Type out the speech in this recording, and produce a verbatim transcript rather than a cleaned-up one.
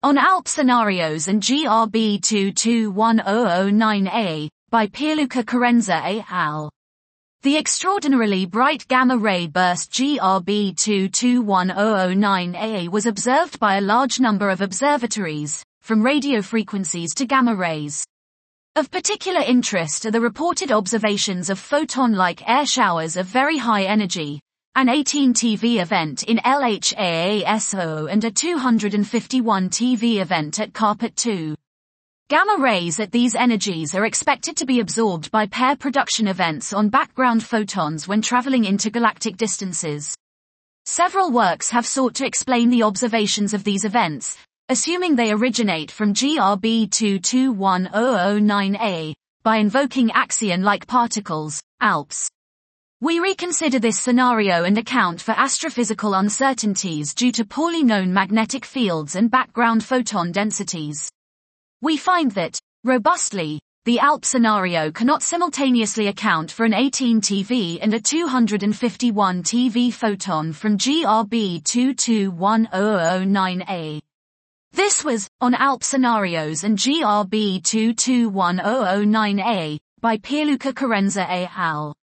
On ALP Scenarios and G R B two two one zero zero nine A, by Pierluca Carenza et al. The extraordinarily bright gamma-ray burst G R B two two one zero zero nine A was observed by a large number of observatories, from radio frequencies to gamma rays. Of particular interest are the reported observations of photon-like air showers of very high energy, an eighteen T V event in LHAASO and a two hundred fifty-one T V event at Carpet two. Gamma rays at these energies are expected to be absorbed by pair production events on background photons when traveling intergalactic distances. Several works have sought to explain the observations of these events, assuming they originate from G R B two two one zero zero nine A, by invoking axion-like particles, ALPS. We reconsider this scenario and account for astrophysical uncertainties due to poorly known magnetic fields and background photon densities. We find that, robustly, the ALP scenario cannot simultaneously account for an eighteen T V and a two hundred fifty-one T V photon from G R B two two one zero zero nine A. This was, on ALP Scenarios and G R B two two one zero zero nine A, by Pierluca Carenza et al.